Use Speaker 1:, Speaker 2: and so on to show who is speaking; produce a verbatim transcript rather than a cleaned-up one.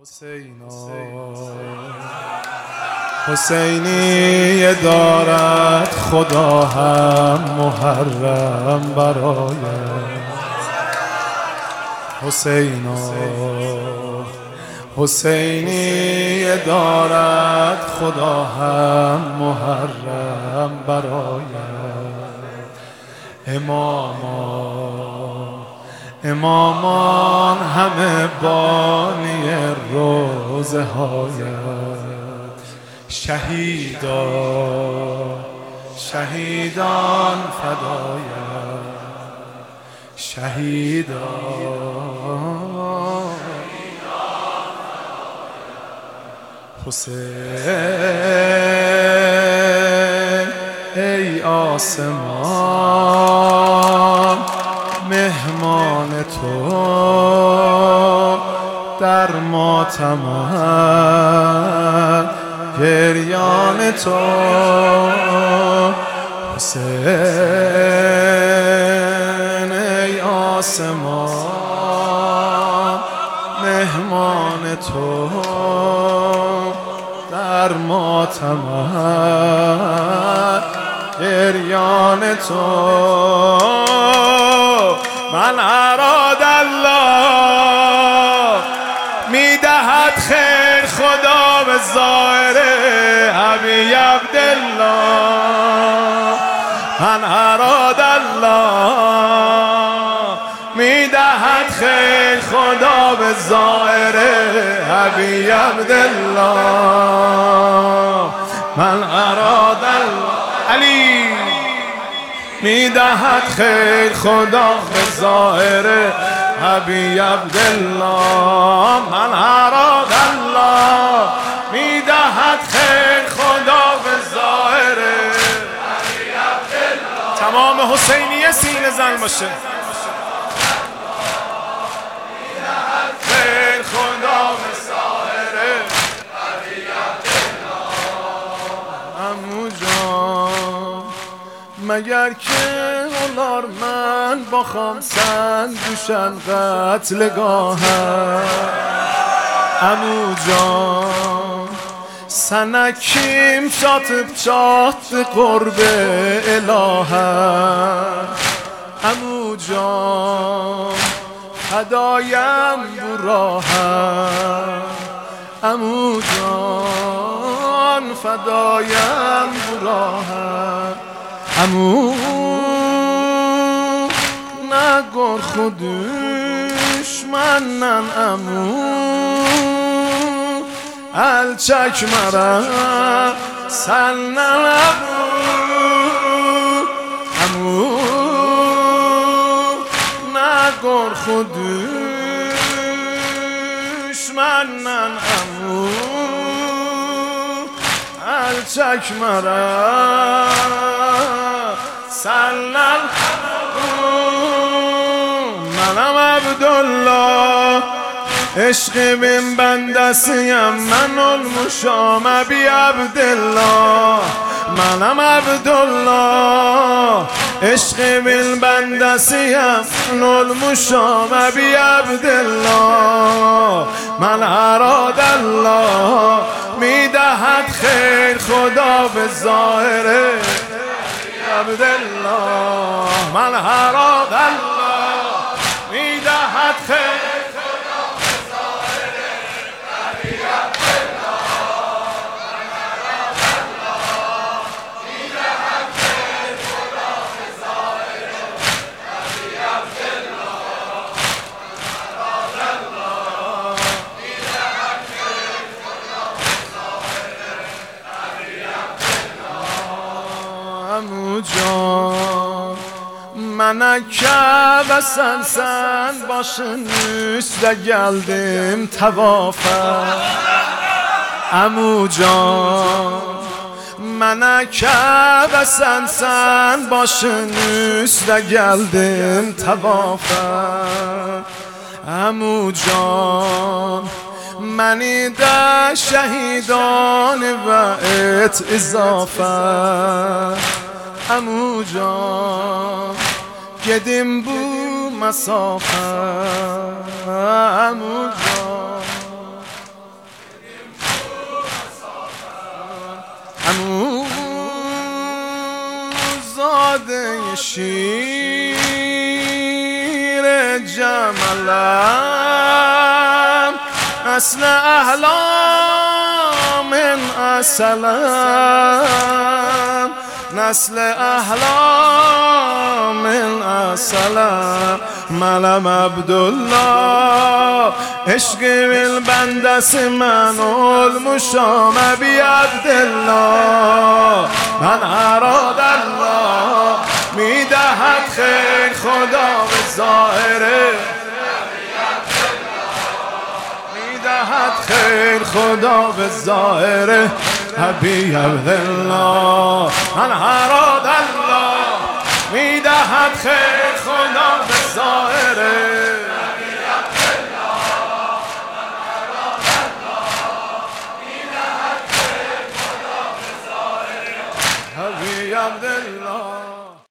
Speaker 1: حسینا حسینی دارد خدا هم محرم برایت. حسینا حسینی دارد خدا هم محرم برایت. امامان امامان همه بانی روزه هایت. شهیدان شهیدان فدایت. شهیدان حسین ای آسمان مهمان تو در ماتم گریان تو. حسین ای آسمان مهمان تو در ماتم گریان تو. من اراد الله میدهد خیر خدا به ظاهر ابی عبدالله. من اراد الله میدهد خیر خدا به ظاهر ابی عبدالله. من اراد الله علی میدهد خیر خدا به ظاهر ابی عبدالله. من اراد الله میدهد خیر خدا به ظاهر ابی عبدالله. تمام حسینیه سینه زن باشه. میدهد خیر خدا به ظاهر ابی عبدالله. عمو جان مگر که اولار من با خامسن دوشن قتلگاهم. عمو جان سنکیم شاطب شات قرب الهم. عمو جان هدایم براهم. عمو جان فدایم براهم. عمو نگر خودش منن عمو الچک مرا سنن عمو. عمو نگر خودش منن عمو الچک مرا سلم. منم عبدالله عشق بین بندسیم من المشام ابی عبدالله. منم عبدالله عشق بین بندسیم من المشام ابی عبدالله. من اراد الله میدهد خیر خدا به ظاهر عبدالله. من اراد الله میدهد خیر خدا به ظاهر ابی عبدالله. من اراد الله میدهد خیر خدا به ظاهر ابی عبدالله. من اراد الله میدهد خیر خدا به ظاهر ابی عبدالله. عمو جان منکه ve sen sen başın üstte geldim tavafa. Amu can meneke ve sen sen başın üstte geldim tavafa. Amu can منی ده شهیدان و ات اضافه. عمو جان گدیم بو مسافه. عمو جان باده شیر جملم اصل احلام اصلم نسل احلام اصلم ملم عبدالله عشق ویل بندس من المشام بی عبدالله من اراد الله میدهد خیر خدا به ظاهره میدهد خیر خدا به ظاهره ابی عبدالله من اراد الله میدهد خیر خدا به ظاهره ابی عبدالله